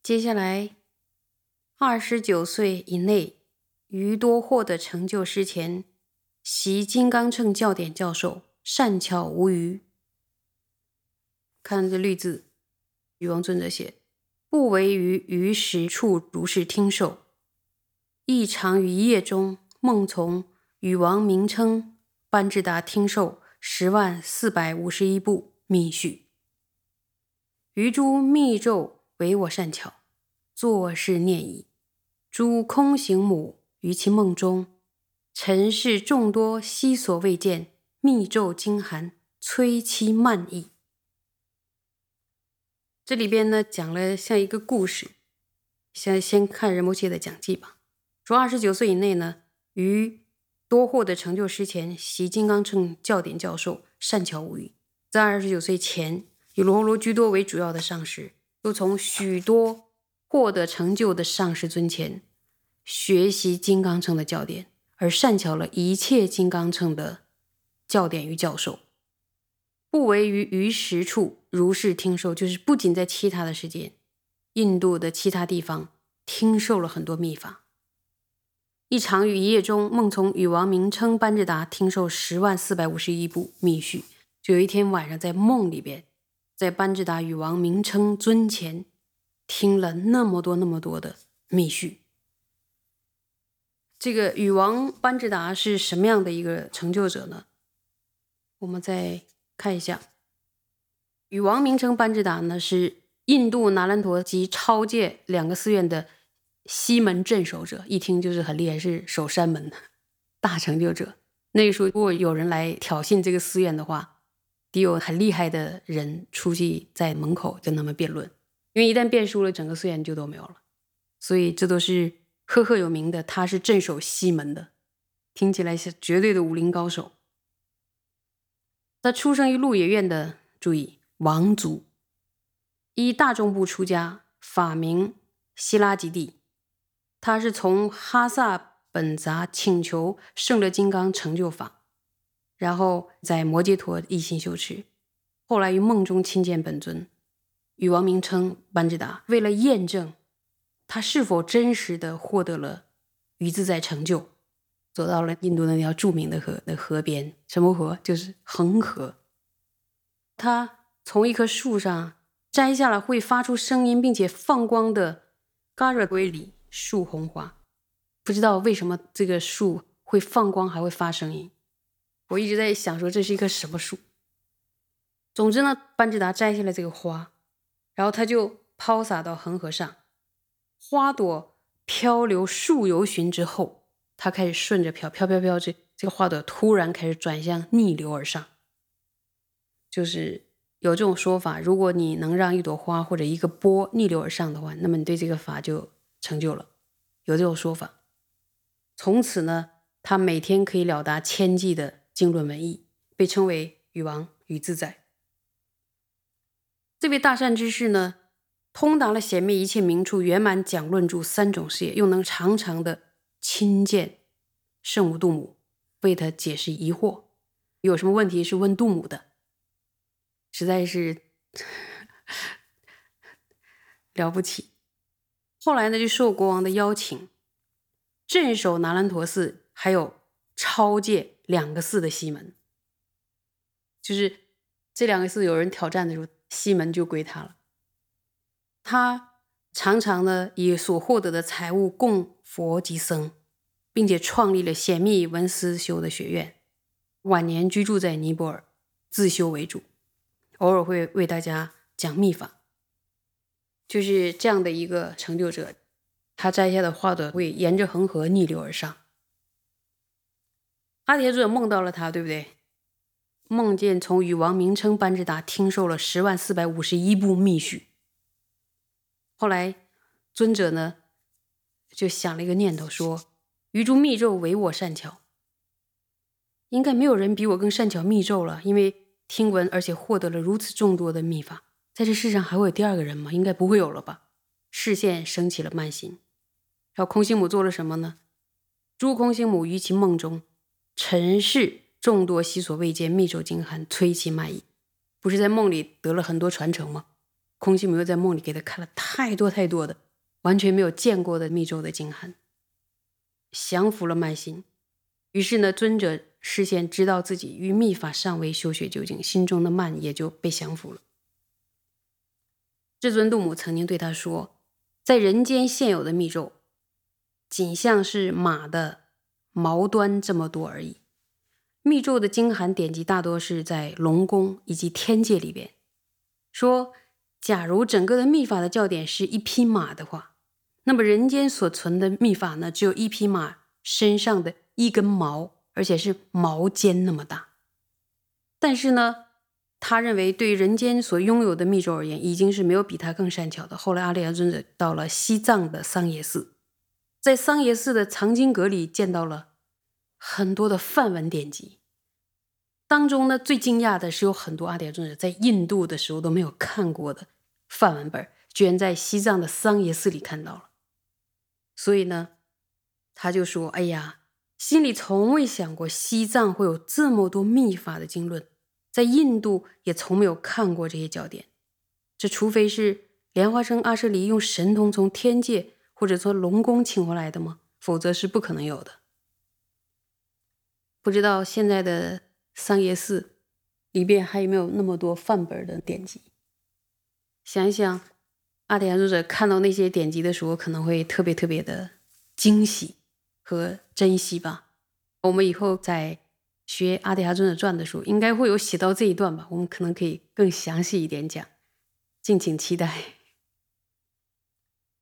接下来29岁以内于多获得成就师前，习金刚乘教典教授，善巧无余。看这律字，禹王尊者写：不为于时处如是听受，亦常于夜中梦从禹王名称班智达听受10.451部密续。于诸密咒为我善巧，作是念已。诸空行母于其梦中，尘世众多悉所未见，密咒经函，催其慢意。这里边呢讲了像一个故事，先看仁波切的讲记吧。说29岁以内呢，于多获得成就师前，习金刚乘教典教授，善巧无余。在29岁前，以罗罗居多为主要的上师，又从许多获得成就的上师尊前学习金刚乘的教典，而善巧了一切金刚乘的教典与教授。不为于时处如是听受，就是不仅在其他的世界，印度的其他地方听受了很多秘法。一常于一夜中梦从禹王名称班智达听受10.451部密续，就有一天晚上在梦里边，在班智达禹王名称尊前听了那么多的密续。这个禹王班智达是什么样的一个成就者呢？我们再看一下，禹王名称班智达呢，是印度那兰陀及超界2个寺院的西门镇守者，一听就是很厉害，是守山门的大成就者。那个时候如果有人来挑衅这个寺院的话，得有很厉害的人出去在门口跟他们辩论，因为一旦辩输了，整个寺院就都没有了。所以这都是赫有名的，他是镇守西门的，听起来是绝对的武林高手。他出生于鹿野苑的，注意王族，依大众部出家，法名希拉吉地。他是从哈萨本杂请求圣勒金刚成就法，然后在摩揭陀一心修持，后来于梦中亲见本尊禹王名称班智达，为了验证他是否真实的获得了于自在成就，走到了印度那条著名的河边，什么河？就是恒河。他从一棵树上摘下了会发出声音并且放光的嘎热龟里树红花，不知道为什么这个树会放光还会发声音，我一直在想说这是一棵什么树。总之呢，班智达摘下了这个花，然后他就抛洒到恒河上，花朵漂流数由旬之后，他开始顺着飘，这个花朵突然开始转向逆流而上。就是有这种说法，如果你能让一朵花或者一个波逆流而上的话，那么你对这个法就成就了，有这种说法。从此呢，他每天可以了达1000计的经论文义，被称为禹王禹自在。这位大善知识呢，通达了显密一切名处，圆满讲论著3种事业，又能常常的亲见圣母度母，为他解释疑惑，有什么问题是问度母的，实在是了不起。后来呢，就受国王的邀请，镇守那兰陀寺还有超界2个寺的西门，就是这2个寺有人挑战的时候，西门就归他了。他常常呢以所获得的财物供佛及僧，并且创立了显密文思修的学院，晚年居住在尼泊尔，自修为主，偶尔会为大家讲秘法。就是这样的一个成就者，他摘下的花朵会沿着恒河逆流而上。阿铁尊者梦到了他，对不对？梦见从禹王名称班智达听受了10.451部密续。后来尊者呢就想了一个念头，说于诸密咒唯我善巧，应该没有人比我更善巧密咒了，因为听闻而且获得了如此众多的秘法，在这世上还会有第2个人吗？应该不会有了吧。视线升起了慢心。然后空行母做了什么呢？诸空行母于其梦中，尘世众多悉所未见，密咒经函，催其慢意。不是在梦里得了很多传承吗？ 空行母又在梦里给他看了太多太多的完全没有见过的密咒的经函，降服了慢心。于是呢，尊者视线知道自己与密法尚未修学究竟，心中的慢也就被降服了。至尊度母曾经对他说，在人间现有的密咒仅像是马的毛端这么多而已。密咒的经函典籍大多是在龙宫以及天界里边，说假如整个的密法的教典是一匹马的话，那么人间所存的密法呢，只有一匹马身上的一根毛，而且是毛尖那么大。但是呢，他认为对人间所拥有的密咒而言，已经是没有比他更善巧的。后来阿里亚尊者到了西藏的桑耶寺，在桑耶寺的藏经阁里见到了很多的梵文典籍，当中呢，最惊讶的是有很多阿底亚尊者在印度的时候都没有看过的梵文本，居然在西藏的桑耶寺里看到了。所以呢，他就说，哎呀，心里从未想过西藏会有这么多密法的经论，在印度也从没有看过这些教典，这除非是莲花生阿舍离用神通从天界或者说龙宫请回来的吗？否则是不可能有的。不知道现在的桑耶寺里边还有没有那么多梵本的典籍。想一想，阿底亚尊者看到那些典籍的时候，可能会特别特别的惊喜和珍惜吧。我们以后在学阿底亚尊者传的时候，应该会有写到这一段吧，我们可能可以更详细一点讲，敬请期待。